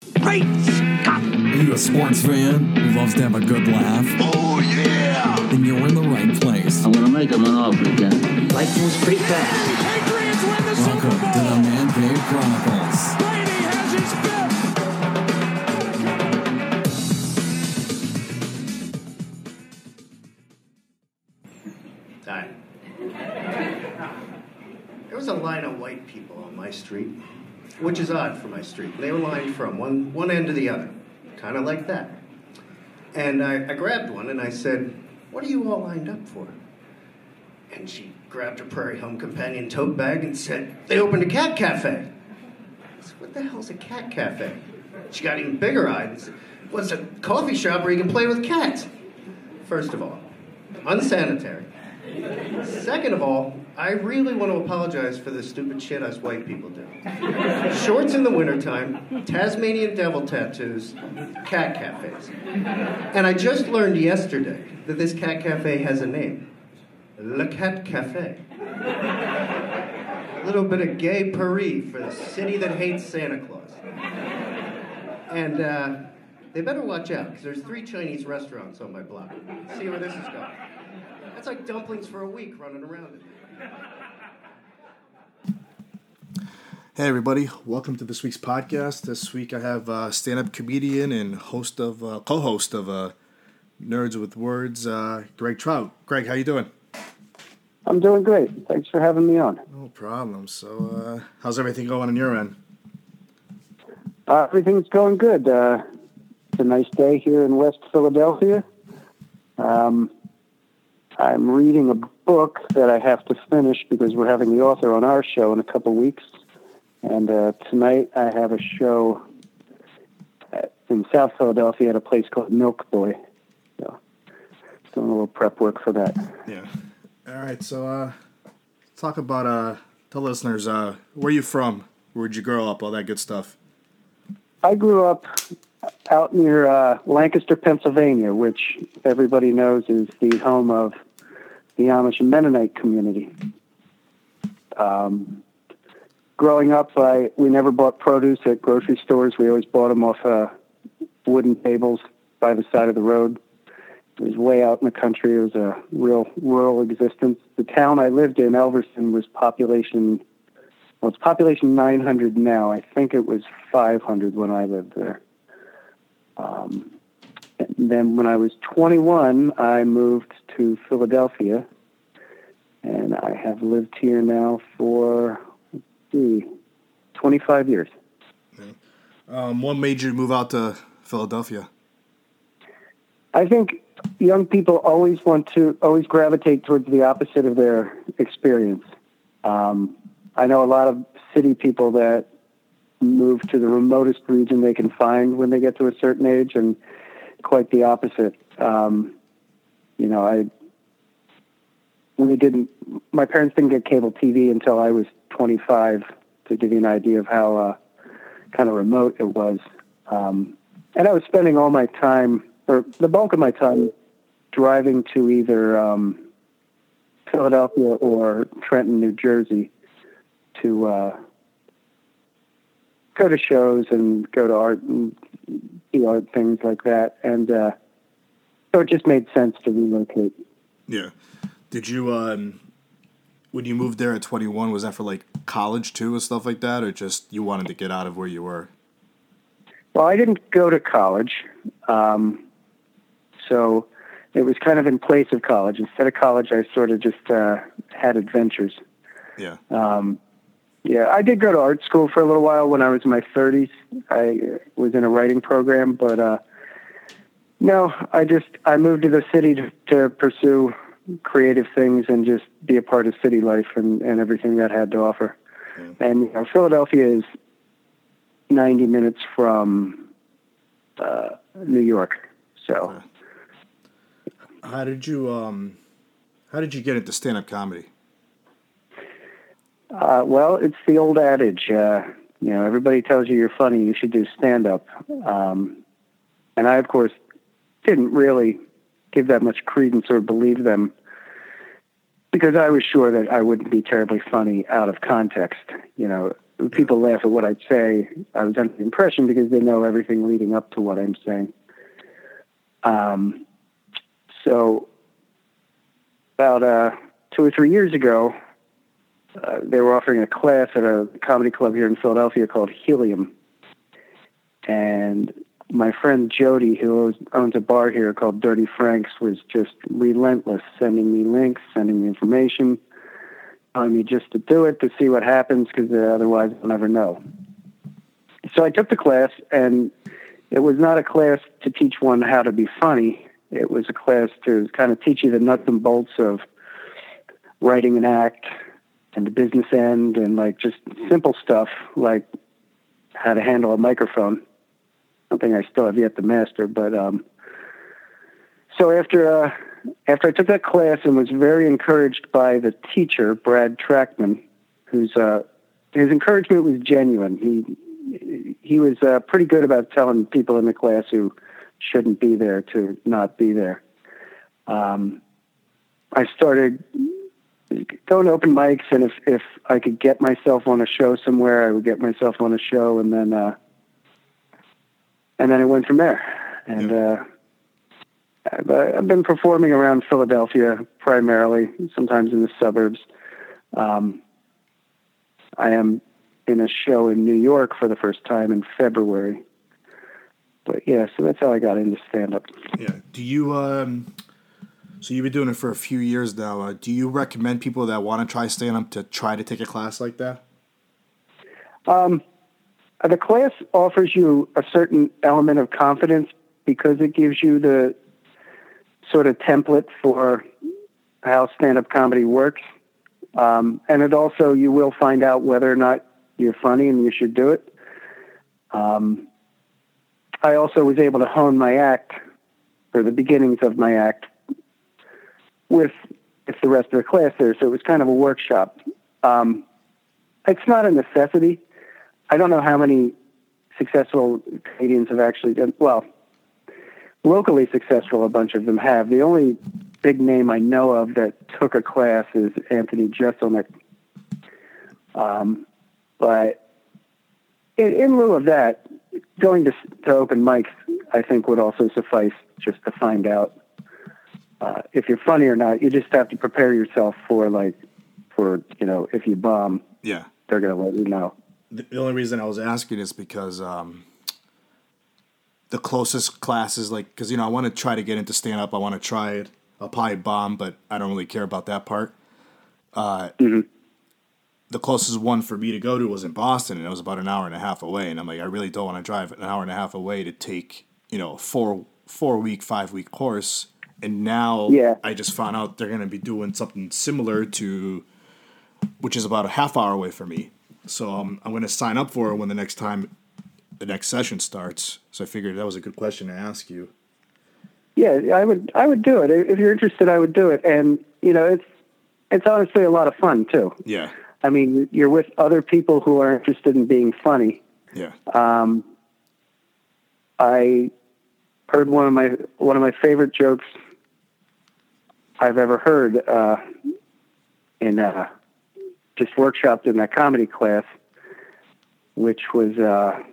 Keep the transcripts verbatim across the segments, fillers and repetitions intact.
Great Scott! Are you a sports fan who loves to have a good laugh? Oh, yeah! Then you're in the right place. I'm gonna make him an offer again. Life moves pretty fast. Patriots win the Welcome Super Bowl! to the Man Cave Chronicles. Brady has his fifth! Hi. There was a line of white people on my street, which is odd for my street. They were lined from one, one end to the other, kind of like that. And I, I grabbed one and I said, "What are you all lined up for?" And she grabbed her Prairie Home Companion tote bag and said, "They opened a cat cafe." I said, "What the hell's a cat cafe?" She got even bigger-eyed and said, "Well, it's a coffee shop where you can play with cats." First of all, unsanitary. Second of all, I really want to apologize for the stupid shit us white people do. Shorts in the wintertime, Tasmanian devil tattoos, cat cafes. And I just learned yesterday that this cat cafe has a name. Le Cat Cafe. A little bit of gay Paris for the city that hates Santa Claus. And uh, they better watch out, because there's three Chinese restaurants on my block. See where this is going. That's like dumplings for a week running around it. Hey everybody, welcome to this week's podcast. This week I have uh, stand-up comedian and host of, uh, co-host of uh, Nerds with Words, uh, Greg Trout. Greg, how you doing? I'm doing great. Thanks for having me on. No problem. So, uh, how's everything going on your end? Uh, everything's going good. Uh, it's a nice day here in West Philadelphia. Um, I'm reading a book that I have to finish because we're having the author on our show in a couple weeks. And uh, tonight I have a show at, in South Philadelphia at a place called Milk Boy. So doing a little prep work for that. Yeah. All right. So, uh, talk about uh, the listeners. Uh, where are you from? Where'd you grow up? All that good stuff. I grew up out near uh, Lancaster, Pennsylvania, which everybody knows is the home of the Amish and Mennonite community. Um, growing up, I, we never bought produce at grocery stores. We always bought them off uh, wooden tables by the side of the road. It was way out in the country. It was a real rural existence. The town I lived in, Elverson, was population, well, it's population nine hundred now. I think it was five hundred when I lived there. Um, and then when I was twenty-one, I moved to Philadelphia, and I have lived here now for, let's see, twenty-five years. Okay. Um, what made you move out to Philadelphia? I think young people always want to, always gravitate towards the opposite of their experience. Um, I know a lot of city people that move to the remotest region they can find when they get to a certain age, and quite the opposite. Um, you know, I we didn't. My parents didn't get cable T V until I was twenty-five. To give you an idea of how uh, kind of remote it was, um, and I was spending all my time, or the bulk of my time, driving to either um, Philadelphia or Trenton, New Jersey, to uh, go to shows and go to art and see art, things like that. And uh, so it just made sense to relocate. Yeah. Did you, um, when you moved there at twenty-one, was that for like college too and stuff like that, or just you wanted to get out of where you were? Well, I didn't go to college. Um, so it was kind of in place of college. Instead of college, I sort of just uh, had adventures. Yeah. Um, yeah, I did go to art school for a little while when I was in my thirties. I was in a writing program, but uh, no, I just I moved to the city to, to pursue creative things and just be a part of city life and, and everything that had to offer. Yeah. And you know, Philadelphia is ninety minutes from uh, New York, so. How did you um, how did you get into stand-up comedy? Uh, well, it's the old adage, uh, you know, everybody tells you you're funny, you should do stand-up. Um, and I, of course, didn't really give that much credence or believe them because I was sure that I wouldn't be terribly funny out of context. You know, people laugh at what I say. I was under the impression because they know everything leading up to what I'm saying. Um, so about uh, two or three years ago, uh, they were offering a class at a comedy club here in Philadelphia called Helium. And my friend Jody, who owns a bar here called Dirty Frank's, was just relentless, sending me links, sending me information, telling me just to do it, to see what happens, because otherwise I'll never know. So I took the class, and it was not a class to teach one how to be funny. It was a class to kind of teach you the nuts and bolts of writing an act and the business end and like just simple stuff like how to handle a microphone. Something I still have yet to master. But um, so after uh, after I took that class and was very encouraged by the teacher, Brad Trackman, who's uh, his encouragement was genuine. He he was uh, pretty good about telling people in the class who shouldn't be there to not be there. Um, I started going to open mics, and if, if I could get myself on a show somewhere, I would get myself on a show, and then uh, and then it went from there. And uh, I've, I've been performing around Philadelphia primarily, sometimes in the suburbs. Um, I am in a show in New York for the first time in February. But yeah, so that's how I got into stand-up. Yeah. Do you, um, so you've been doing it for a few years now. Uh, do you recommend people that want to try stand-up to try to take a class like that? Um, the class offers you a certain element of confidence because it gives you the sort of template for how stand-up comedy works. Um, and it also, you will find out whether or not you're funny and you should do it. Um, I also was able to hone my act, or the beginnings of my act, with, with the rest of the class there. So it was kind of a workshop. Um, it's not a necessity. I don't know how many successful comedians have actually done, well, locally successful, a bunch of them have. The only big name I know of that took a class is Anthony Jeselnik. Um, but in, in lieu of that, going to, to open mics, I think, would also suffice just to find out uh, if you're funny or not. You just have to prepare yourself for, like, for, you know, if you bomb, Yeah. they're going to let you know. The the only reason I was asking is because um, the closest classes, like, because, you know, I want to try to get into stand-up. I want to try it. I'll probably bomb, but I don't really care about that part. Uh, Mm-hmm. The closest one for me to go to was in Boston, and it was about an hour and a half away. And I'm like, I really don't want to drive an hour and a half away to take, you know, a four, four week, five week course. And now Yeah. I just found out they're going to be doing something similar to, which is about a half hour away from me. So um, I'm going to sign up for it when the next time, the next session starts. So I figured that was a good question to ask you. Yeah, I would I would do it. If you're interested, I would do it. And, you know, it's it's honestly a lot of fun, too. Yeah. I mean, you're with other people who are interested in being funny. Yeah. Um, I heard one of my one of my favorite jokes I've ever heard uh, in uh, just workshopped in that comedy class, which was uh,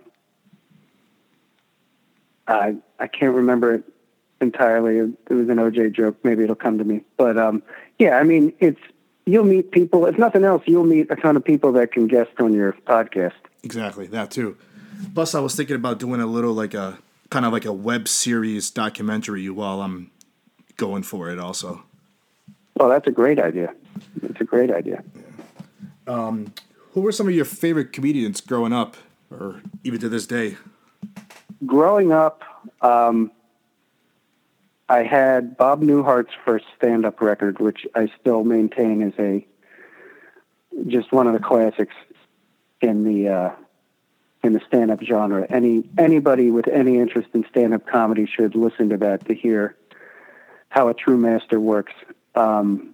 I I can't remember it entirely. It was an O J joke. Maybe it'll come to me. But um, yeah, I mean, it's. You'll meet people. If nothing else, you'll meet a ton of people that can guest on your podcast. Exactly, that too. Plus, I was thinking about doing a little like a kind of like a web series documentary while I'm going for it also. Well, that's a great idea. It's a great idea. Um, who were some of your favorite comedians growing up, or even to this day? Growing up, um, I had Bob Newhart's first stand-up record, which I still maintain is a just one of the classics in the uh, in the stand-up genre. Any anybody with any interest in stand-up comedy should listen to that to hear how a true master works. Um,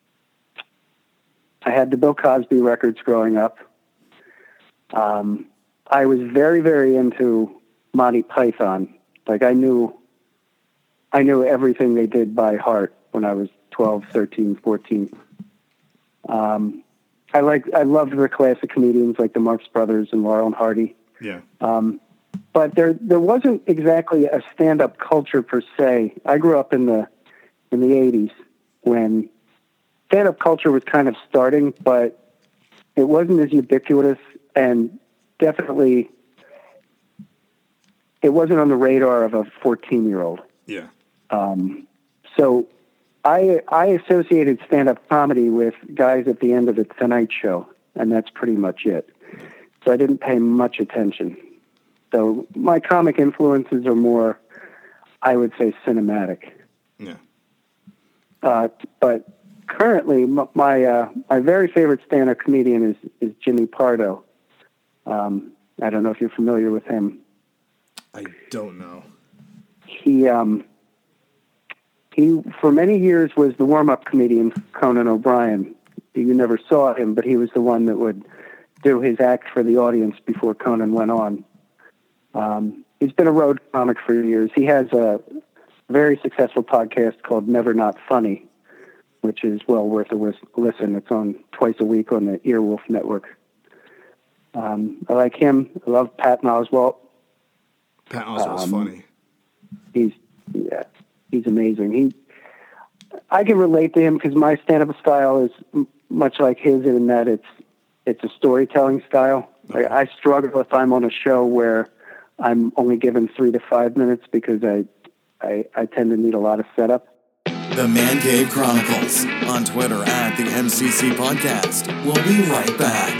I had the Bill Cosby records growing up. Um, I was very, very into Monty Python. Like I knew. I knew everything they did by heart when I was twelve, thirteen, fourteen. Um, I like I loved the classic comedians like the Marx Brothers and Laurel and Hardy. Yeah. Um, but there there wasn't exactly a stand-up culture per se. I grew up in the in the eighties when stand-up culture was kind of starting, but it wasn't as ubiquitous, and definitely it wasn't on the radar of a fourteen-year-old. Yeah. Um, so I I associated stand-up comedy with guys at the end of the Tonight Show, and that's pretty much it. So I didn't pay much attention. So my comic influences are more, I would say, cinematic. Yeah. Uh, but currently, m- my uh, my very favorite stand-up comedian is is Jimmy Pardo. Um, I don't know if you're familiar with him. I don't know. He um, he for many years was the warm-up comedian for Conan O'Brien. You never saw him, but he was the one that would do his act for the audience before Conan went on. Um, he's been a road comic for years. He has a very successful podcast called Never Not Funny, which is well worth a lis- listen. It's on twice a week on the Earwolf Network. Um, I like him. I love Patton Oswalt. Pat Oswalt's Um, funny. He's yeah, he's amazing. He, I can relate to him because my stand-up style is m- much like his in that it's it's a storytelling style. Like, I struggle if I'm on a show where I'm only given three to five minutes because I, I I tend to need a lot of setup. The Man Cave Chronicles on Twitter at the M C C Podcast. We'll be right back.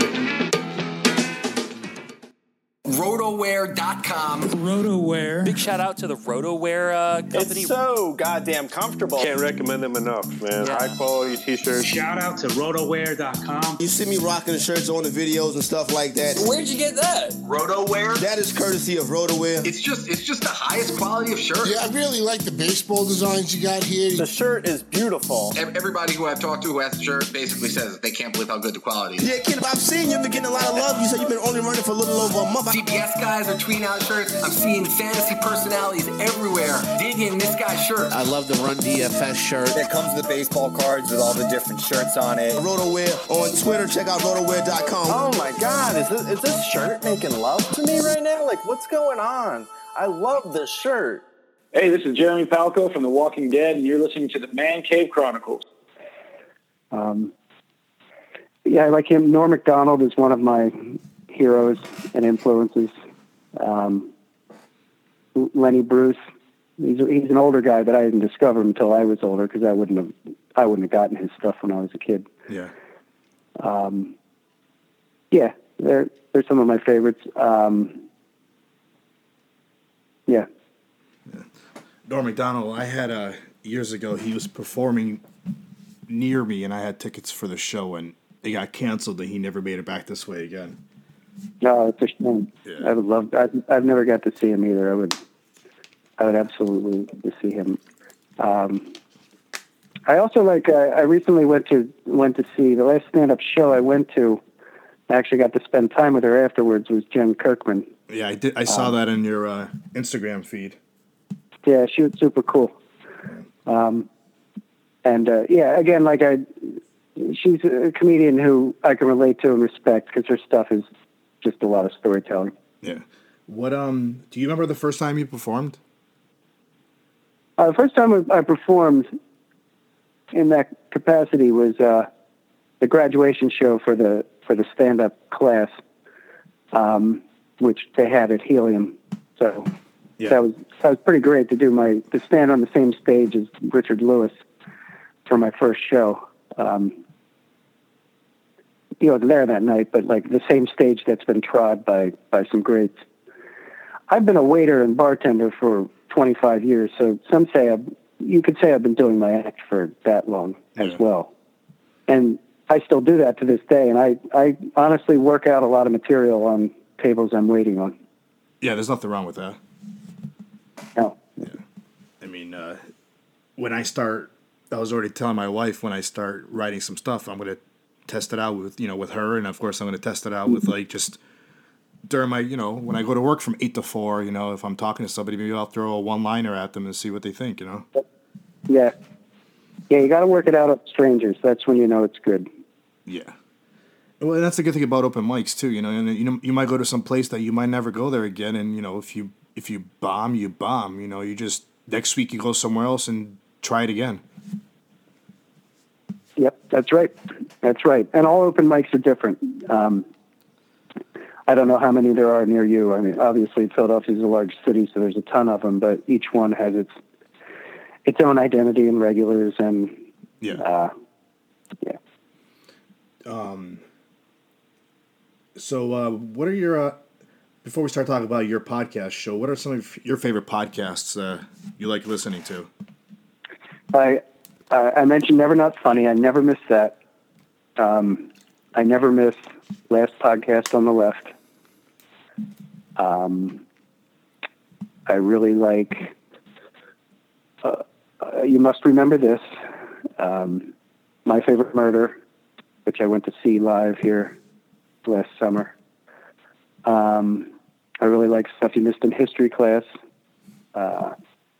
Rotoware dot com. Rotoware. Big shout out to the Rotoware uh, company. It's so goddamn comfortable. Can't recommend them enough, man. Yeah. High quality t-shirts. Shout out to Rotoware dot com. You see me rocking the shirts on the videos and stuff like that. Where'd you get that? Rotoware? That is courtesy of Rotoware. It's just it's just the highest quality of shirt. Yeah, I really like the baseball designs you got here. The shirt is beautiful. Everybody who I've talked to who has the shirt basically says that they can't believe how good the quality is. Yeah, kid, I've seen you've been getting a lot of love. You said you've been only running for a little over a month. C B S guys are tweeting out shirts. I'm seeing fantasy personalities everywhere digging this guy's shirt. I love the Run D F S shirt. It comes with baseball cards with all the different shirts on it. Rotoware on Twitter. Check out Rotoware dot com. Oh my God, is this, is this shirt making love to me right now? Like, what's going on? I love this shirt. Hey, this is Jeremy Palco from The Walking Dead, and you're listening to the Man Cave Chronicles. Um, yeah, I like him. Norm Macdonald is one of my heroes and influences. Um, Lenny Bruce, he's he's an older guy, but I didn't discover him until I was older because I wouldn't have I wouldn't have gotten his stuff when I was a kid. Yeah. Um, yeah, they're they're some of my favorites. Um, yeah. yeah. Norm Macdonald, I had uh, years ago. He was performing near me, and I had tickets for the show, and it got canceled, and he never made it back this way again. No, it's a shame. Yeah. I would love. I've, I've never got to see him either. I would. I would absolutely love to see him. Um, I also like. Uh, I recently went to went to see the last stand-up show I went to. I actually got to spend time with her afterwards. Was Jen Kirkman. Yeah, I did. I saw um, that in your uh, Instagram feed. Yeah, she was super cool. Um, and uh, yeah, again, like I, she's a comedian who I can relate to and respect because her stuff is just a lot of storytelling. Yeah. What um? Do you remember the first time you performed? Uh, the first time I performed in that capacity was uh, the graduation show for the for the stand-up class, um, which they had at Helium. So yeah. that was that was pretty great to do my to stand on the same stage as Richard Lewis for my first show. Um, he wasn't there that night, but like the same stage that's been trod by by some greats. I've been a waiter and bartender for twenty-five years, so some say I've, you could say I've been doing my act for that long yeah. as well. And I still do that to this day, and I, I honestly work out a lot of material on tables I'm waiting on. Yeah, there's nothing wrong with that. No. Yeah. I mean, uh, when I start, I was already telling my wife when I start writing some stuff, I'm going to test it out with, you know, with her, and of course I'm going to test it out mm-hmm. with, like, just during my, you know, when I go to work from eight to four, you know, if I'm talking to somebody, maybe I'll throw a one-liner at them and see what they think, you know? Yeah. Yeah, you got to work it out with strangers. That's when you know it's good. Yeah. Well, that's the good thing about open mics too. You know, and you know, you might go to some place that you might never go there again, and you know, if you if you bomb, you bomb. You know, you just next week you go somewhere else and try it again. Yep, that's right. That's right. And all open mics are different. Um, I don't know how many there are near you. I mean, obviously Philadelphia is a large city, so there's a ton of them, but each one has its its own identity and regulars, and yeah, uh, yeah. Um. So, uh, what are your uh, before we start talking about your podcast show? What are some of your favorite podcasts uh, you like listening to? I uh, I mentioned Never Not Funny. I never miss that. Um, I never miss Last Podcast on the Left. Um, I really like. Uh, uh, you Must Remember This. Um, My Favorite Murder, which I went to see live here last summer. Um, I really like Stuff You Missed in History Class. Uh,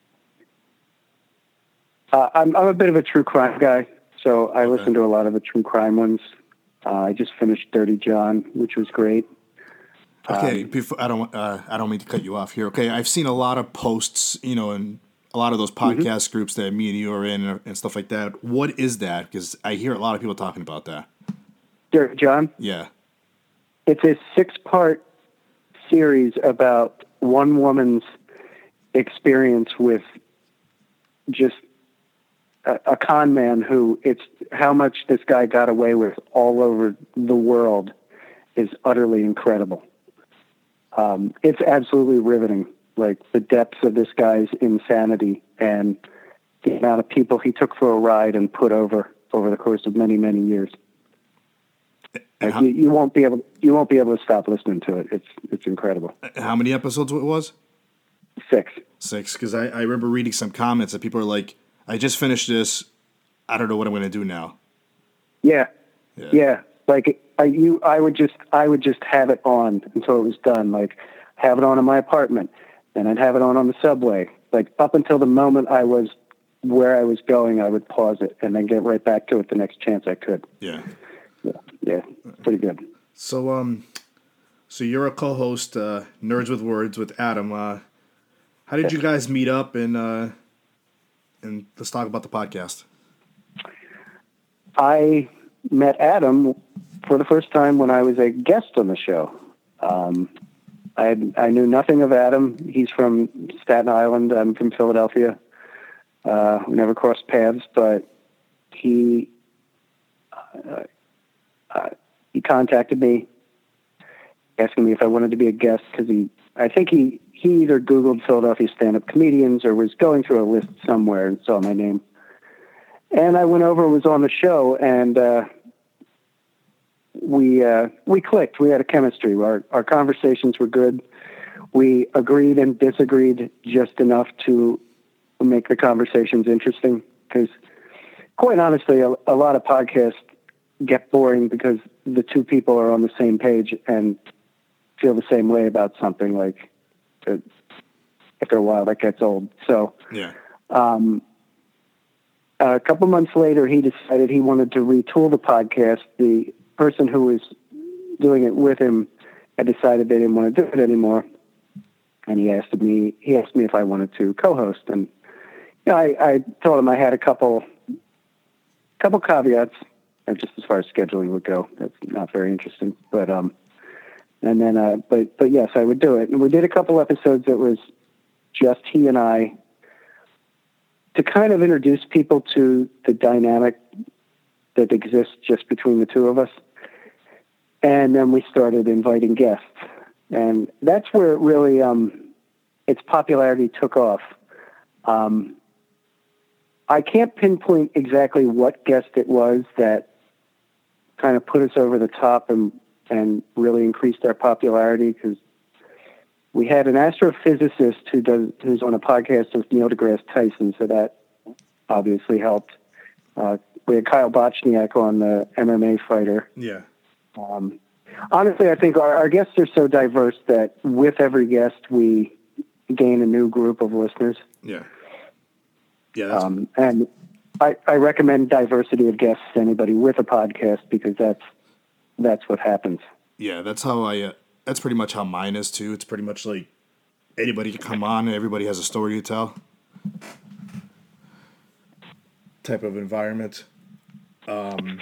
uh, I'm, I'm a bit of a true crime guy, so I listen to a lot of the true crime ones. Uh, I just finished Dirty John, which was great. Okay, Um, before I don't uh, I don't mean to cut you off here. Okay, I've seen a lot of posts, you know, and a lot of those podcast Mm-hmm. groups that me and you are in and, and stuff like that. What is that? Because I hear a lot of people talking about that. Dirty John? Yeah. It's a six-part series about one woman's experience with just a, a con man who it's how much this guy got away with all over the world is utterly incredible. Um, it's absolutely riveting, like the depths of this guy's insanity and the amount of people he took for a ride and put over over the course of many, many years. Like how, you, you won't be able you won't be able to stop listening to it. It's it's incredible. How many episodes it was? Six. Six. Because I, I remember reading some comments that people are like, I just finished this. I don't know what I'm going to do now. Yeah. Yeah. Yeah. Like I you I would just I would just have it on until it was done. Like have it on in my apartment. Then I'd have it on on the subway. Like up until the moment I was where I was going, I would pause it and then get right back to it the next chance I could. Yeah. Yeah, yeah, pretty good. So, um, so you're a co-host, uh, Nerds with Words with Adam. Uh, how did you guys meet up and uh, and let's talk about the podcast? I met Adam for the first time when I was a guest on the show. Um, I had, I knew nothing of Adam. He's from Staten Island. I'm from Philadelphia. Uh, we never crossed paths, but he. Uh, Uh, he contacted me asking me if I wanted to be a guest because he, I think he, he either Googled Philadelphia stand-up comedians or was going through a list somewhere and saw my name. And I went over, was on the show, and uh, we uh, we clicked. We had a chemistry. Our, our conversations were good. We agreed and disagreed just enough to make the conversations interesting because, quite honestly, a, a lot of podcasts get boring because the two people are on the same page and feel the same way about something. Like uh, after a while, that gets old. So, yeah. Um, a couple months later, he decided he wanted to retool the podcast. The person who was doing it with him had decided they didn't want to do it anymore, and he asked me. He asked me if I wanted to co-host, and you know, I, I told him I had a couple, couple caveats. Just as far as scheduling would go, that's not very interesting. But um, and then uh, but but yes, I would do it. And we did a couple episodes that was just he and I to kind of introduce people to the dynamic that exists just between the two of us. And then we started inviting guests, and that's where it really um, its popularity took off. Um, I can't pinpoint exactly what guest it was that kind of put us over the top and, and really increased our popularity because we had an astrophysicist who does who's on a podcast with Neil deGrasse Tyson, so that obviously helped. Uh, we had Kyle Bochniak on, the M M A fighter. Yeah. Um, honestly, I think our, our guests are so diverse that with every guest we gain a new group of listeners. Yeah. Yeah. That's... Um, and I, I recommend diversity of guests to anybody with a podcast because that's that's what happens. Yeah, that's how I. Uh, that's pretty much how mine is too. It's pretty much like anybody can come on and everybody has a story to tell. Type of environment. Um,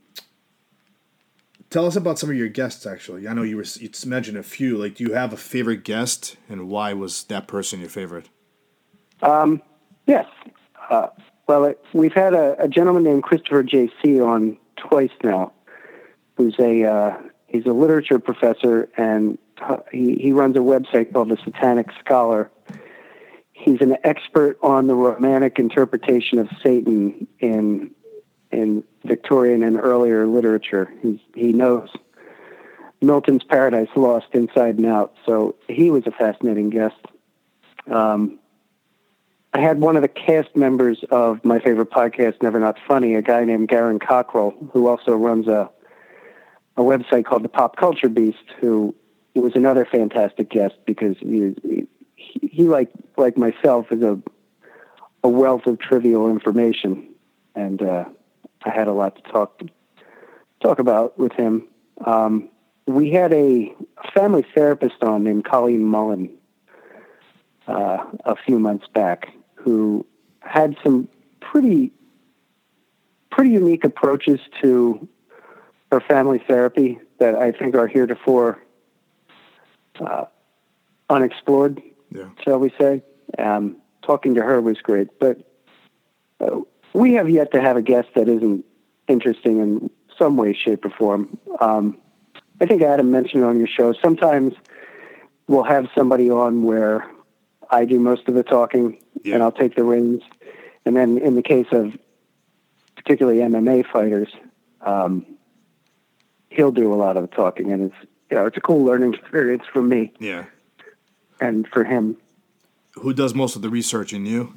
tell us about some of your guests. Actually, I know you were you mentioned a few. Like, do you have a favorite guest, and why was that person your favorite? Um, yes. Uh, well, it, we've had a, a gentleman named Christopher J C on twice now, who's a uh, he's a literature professor, and he he runs a website called The Satanic Scholar. He's an expert on the Romantic interpretation of Satan in in Victorian and earlier literature. He's, he knows Milton's Paradise Lost inside and out, so he was a fascinating guest. Um, I had one of the cast members of my favorite podcast, Never Not Funny, a guy named Garen Cockrell, who also runs a a website called The Pop Culture Beast, who was another fantastic guest because he, he, he like like myself, is a a wealth of trivial information, and uh, I had a lot to talk talk about with him. Um, we had a family therapist on named Colleen Mullen uh, a few months back, who had some pretty pretty unique approaches to her family therapy that I think are heretofore uh, unexplored, yeah. shall we say. Um, talking to her was great, but uh, we have yet to have a guest that isn't interesting in some way, shape, or form. Um, I think Adam mentioned on your show, sometimes we'll have somebody on where I do most of the talking, yeah. and I'll take the reins. And then in the case of particularly M M A fighters, um, he'll do a lot of the talking, and it's, you know, it's a cool learning experience for me. Yeah. And for him. Who does most of the research in you?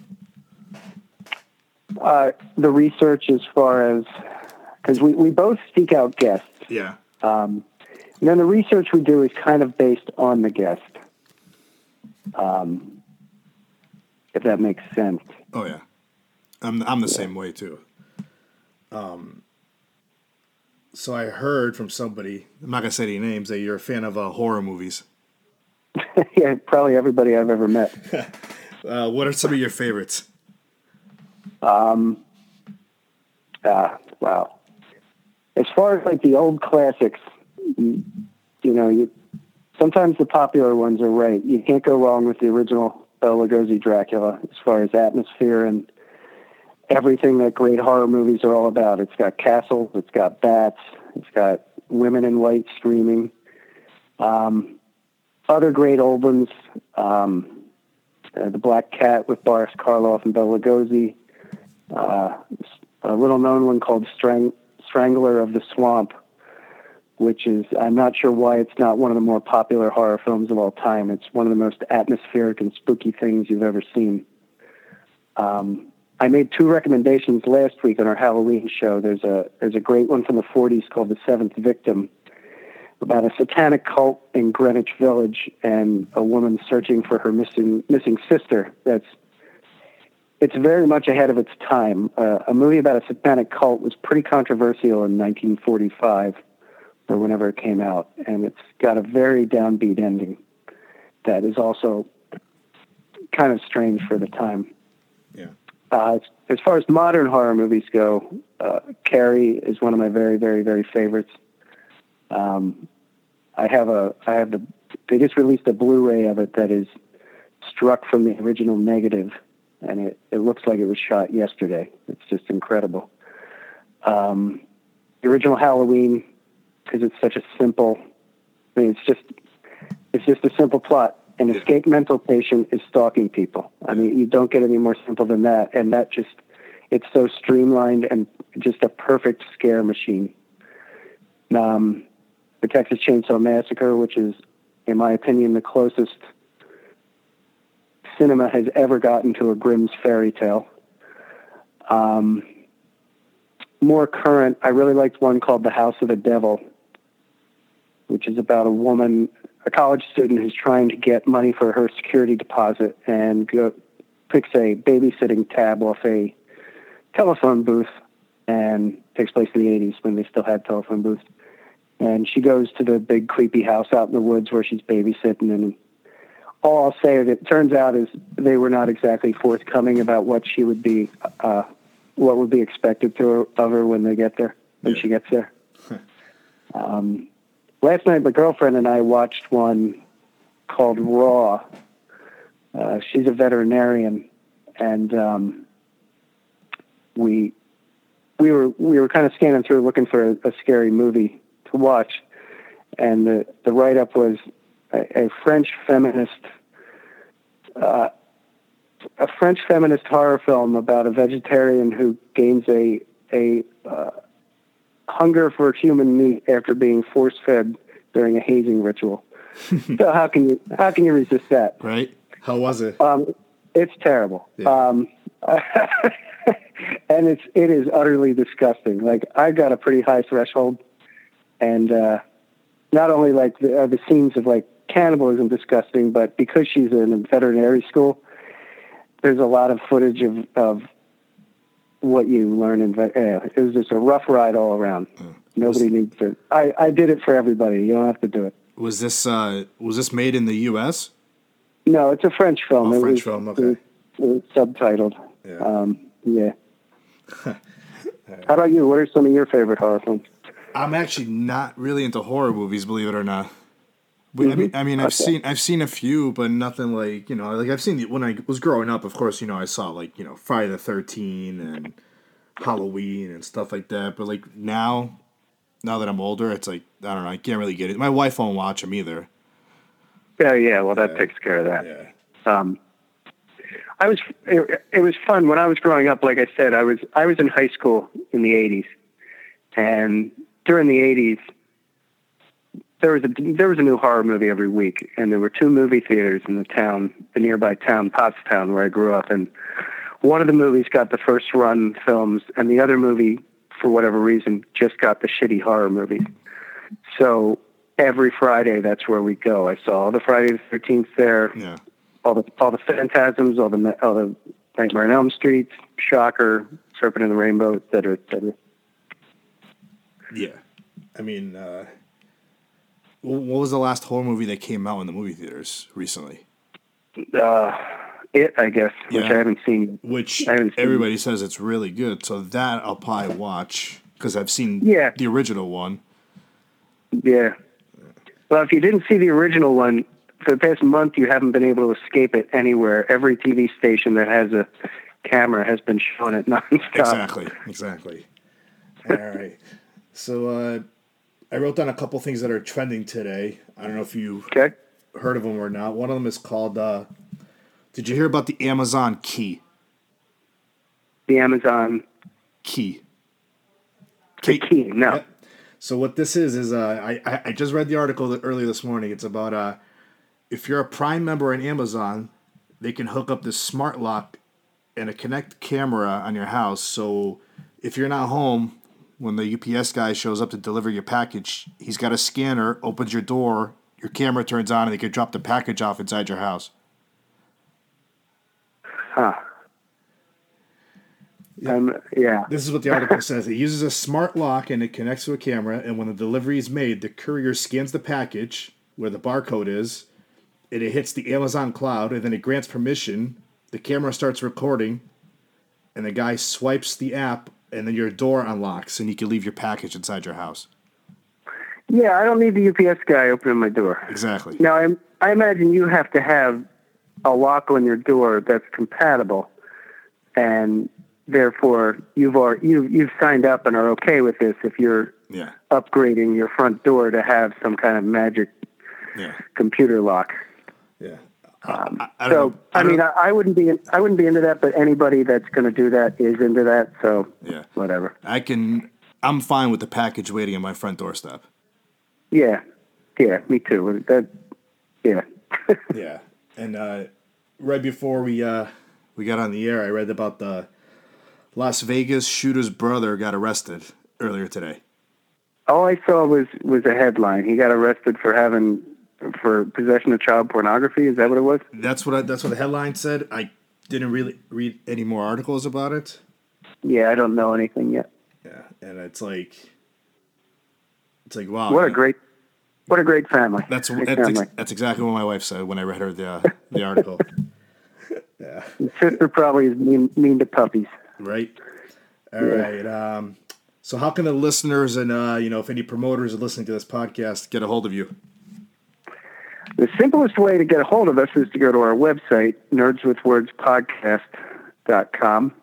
Uh, the research as far as, because we, we both seek out guests. Yeah. Um, and then the research we do is kind of based on the guest. Um, if that makes sense. Oh yeah. I'm, I'm the yeah. same way too. Um, so I heard from somebody, I'm not going to say any names, that you're a fan of uh, horror movies. Yeah, probably everybody I've ever met. uh, what are some of your favorites? Um, uh, wow. As far as like the old classics, you, you know, you, sometimes the popular ones are right. You can't go wrong with the original Bela Lugosi Dracula as far as atmosphere and everything that great horror movies are all about. It's got castles, it's got bats, it's got women in white screaming. Um, other great old ones, um, uh, The Black Cat with Boris Karloff and Bela Lugosi. Uh, a little-known one called Strang- Strangler of the Swamp, which is, I'm not sure why it's not one of the more popular horror films of all time. It's one of the most atmospheric and spooky things you've ever seen. Um, I made two recommendations last week on our Halloween show. There's a there's a great one from the forties called The Seventh Victim, about a satanic cult in Greenwich Village and a woman searching for her missing missing sister. That's it's very much ahead of its time. Uh, a movie about a satanic cult was pretty controversial in nineteen forty-five, or whenever it came out, and it's got a very downbeat ending that is also kind of strange for the time. Yeah. Uh, as, as far as modern horror movies go, uh, Carrie is one of my very, very, very favorites. Um, I have a, I have the, they just released a Blu-ray of it that is struck from the original negative, and it, it looks like it was shot yesterday. It's just incredible. Um, the original Halloween, because it's such a simple, I mean, it's just, it's just a simple plot. An escaped mental patient is stalking people. I mean, you don't get any more simple than that. And that just, it's so streamlined and just a perfect scare machine. Um, the Texas Chainsaw Massacre, which is, in my opinion, the closest cinema has ever gotten to a Grimm's fairy tale. Um, more current, I really liked one called The House of the Devil, which is about a woman, a college student who's trying to get money for her security deposit and go, picks a babysitting tab off a telephone booth, and takes place in the eighties when they still had telephone booths. And she goes to the big creepy house out in the woods where she's babysitting. And all I'll say, that it turns out, is they were not exactly forthcoming about what she would be, uh, what would be expected to her, of her when they get there, when yeah. she gets there. um, last night, my girlfriend and I watched one called Raw. Uh, she's a veterinarian, and um, we we were we were kind of scanning through looking for a, a scary movie to watch, and the the write up was a, a French feminist uh, a French feminist horror film about a vegetarian who gains a a uh, hunger for human meat after being force fed during a hazing ritual. So how can you how can you resist that? Right? How was it? Um, it's terrible. Yeah. Um, and it's it is utterly disgusting. Like, I got a pretty high threshold, and uh, not only like the, are the scenes of like cannibalism disgusting, but because she's in a veterinary school, there's a lot of footage of of what you learn in vet. Uh, it was just a rough ride all around. Mm. Nobody was, needs to. I, I did it for everybody. You don't have to do it. Was this uh, was this made in the U S? No, it's a French film. Oh, it French was, film. Okay. It was, it was subtitled. Yeah. Um, yeah. Right. How about you? What are some of your favorite horror films? I'm actually not really into horror movies, believe it or not. But, Mm-hmm. I mean, I mean, I've okay. seen I've seen a few, but nothing like, you know, like I've seen the, when I was growing up. Of course, you know, I saw like, you know, Friday the thirteenth and Halloween and stuff like that. But like now, now that I'm older, it's like, I don't know, I can't really get it. My wife won't watch them either. Yeah, yeah. Well, that yeah. takes care of that. Yeah. Um, I was. It, it was fun when I was growing up. Like I said, I was. I was in high school in the eighties, and during the eighties, there was a there was a new horror movie every week, and there were two movie theaters in the town, the nearby town, Pottstown, where I grew up, and one of the movies got the first run films, and the other movie, for whatever reason, just got the shitty horror movies. So every Friday, that's where we go. I saw all the Friday the thirteenth there, yeah. all the all the Phantasms, all the all the Nightmare on Elm Street, Shocker, Serpent in the Rainbow, et cetera, et cetera. Yeah, I mean, uh, what was the last horror movie that came out in the movie theaters recently? Uh, It, I guess, which yeah. I haven't seen. Which I haven't seen. Everybody says it's really good, so that I'll probably watch because I've seen yeah. the original one. Yeah. Well, if you didn't see the original one, for the past month, you haven't been able to escape it anywhere. Every T V station that has a camera has been showing it nonstop. Exactly, exactly. All right. So uh, I wrote down a couple things that are trending today. I don't know if you okay. heard of them or not. One of them is called, uh, did you hear about the Amazon Key? The Amazon Key. The Key, no. Yep. So what this is is uh, I I just read the article earlier this morning. It's about uh, if you're a Prime member in Amazon, they can hook up this smart lock and a Kinect camera on your house. So if you're not home when the U P S guy shows up to deliver your package, he's got a scanner, opens your door, your camera turns on, and they can drop the package off inside your house. Huh. Yeah. Um, yeah. This is what the article says. It uses a smart lock and it connects to a camera, and when the delivery is made, the courier scans the package where the barcode is, and it hits the Amazon cloud, and then it grants permission. The camera starts recording, and the guy swipes the app, and then your door unlocks, and you can leave your package inside your house. Yeah, I don't need the U P S guy opening my door. Exactly. Now, I, I imagine you have to have a lock on your door that's compatible, and therefore you've already, you've, you've signed up and are okay with this if you're yeah. upgrading your front door to have some kind of magic yeah. computer lock. Yeah. Um, I, I so know. I, I mean, I, I wouldn't be I wouldn't be into that, but anybody that's going to do that is into that. So yeah, whatever. I can. I'm fine with the package waiting at my front doorstep. Yeah, yeah, me too. That, yeah. yeah, and uh, right before we uh, we got on the air, I read about the Las Vegas shooter's brother got arrested earlier today. All I saw was was a headline. He got arrested for having. For possession of child pornography, is that what it was? That's what I, that's what the headline said. I didn't really read any more articles about it. Yeah, I don't know anything yet. Yeah, and it's like It's like, wow. What a great, what a great family. That's great that's, family. ex- that's exactly what my wife said when I read her the uh, the article. Yeah. His sister probably is mean, mean to puppies. Right. All yeah. right. Um, so how can the listeners and, uh, you know, if any promoters are listening to this podcast, get a hold of you? The simplest way to get a hold of us is to go to our website, nerds with words podcast dot com.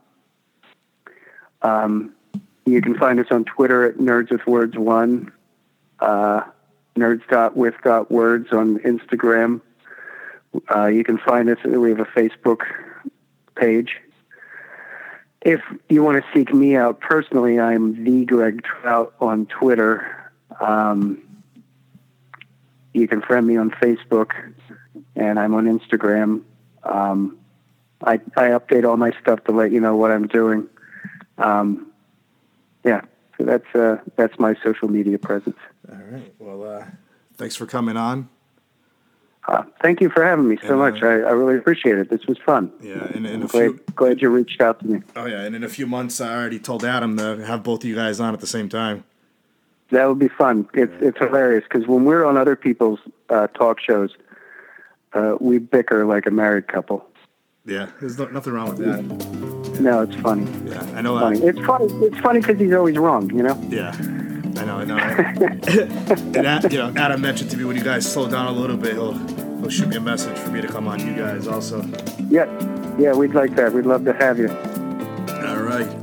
Um, you can find us on Twitter at nerds with words one, uh, nerds dot with dot words on Instagram. Uh, you can find us, we have a Facebook page. If you want to seek me out personally, I'm the Greg Trout on Twitter. Um, you can friend me on Facebook, and I'm on Instagram. Um, I, I update all my stuff to let you know what I'm doing. Um, yeah, so that's uh, that's my social media presence. All right. Well, uh, thanks for coming on. Uh, thank you for having me so and, uh, much. I, I really appreciate it. This was fun. Yeah, and in a glad, few, glad you reached out to me. Oh yeah, and in a few months, I already told Adam to have both of you guys on at the same time. That would be fun. It's yeah. it's hilarious because when we're on other people's uh, talk shows, uh, we bicker like a married couple. Yeah, there's no, nothing wrong with that. No, it's funny. Yeah, I know that. It's funny. It's funny because he's always wrong. You know. Yeah. I know, I know. and that, you know, Adam mentioned to me when you guys slow down a little bit, he'll he'll shoot me a message for me to come on you guys also. Yeah, yeah, we'd like that. We'd love to have you. All right.